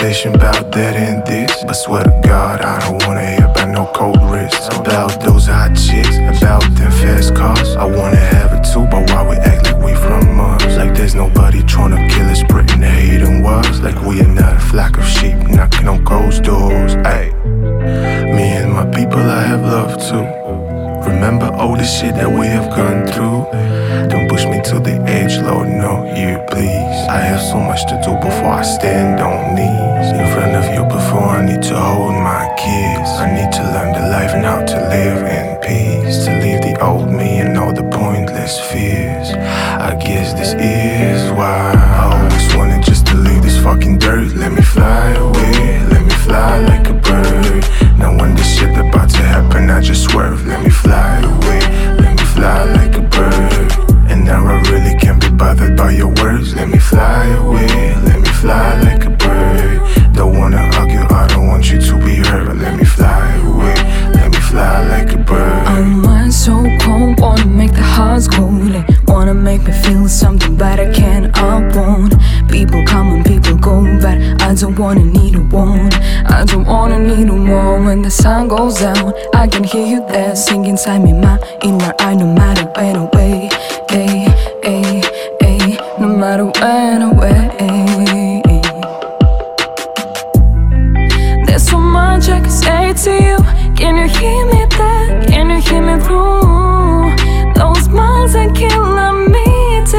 conversation about that and this, but swear to God, I don't wanna hear about no cold wrists. About those hot chicks, about them fast cars. I wanna have it too, but why we act like we from Mars? Like there's nobody tryna kill us, spreading hate and wars. Like we are not a flock of sheep knocking on closed doors. Ayy, me and my people I have love too. Remember all the shit that we have gone through. Don't push me to the edge, Lord, no, you please. I have so much to do before I stand on knees in front of you before I need to hold my kids. I need to learn the life and how to live in peace, to leave the old me and all the pointless fears. I guess this is why I always wanted just to leave this fucking dirt. Let me fly away, let me fly like a bird. Now when this shit about to happen, I just swerve. Let me fly away, let me fly like a bird. And now I really can't be bothered by your words. Let me fly away, let me fly like a bird. Don't wanna argue, I don't want you to be hurt. Let me fly away, let me fly like a bird. Oh, mind so cold, wanna make the hearts cold. Wanna make me feel something, but I can't, I won't. People come and people go, but I don't wanna need a one. I don't wanna need a one. When the sun goes down, I can hear you there, sing inside me, my inner eye. No matter when away, ay, ay, ay. No matter when away. There's so much I can say to you. Can you hear me there? Can you hear me through those miles and kilometers?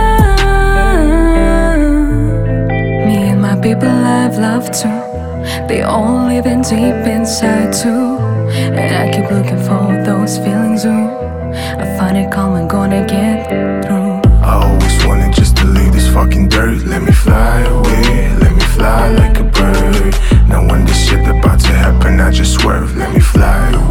Me and my people I've loved too. They all living deep inside too. And I keep looking for those feelings too. I find it calm and gonna get through. I always wanted just to leave this fucking dirt. Let me fly away, let me fly like a bird. Now when this shit about to happen, I just swerve. Let me fly away.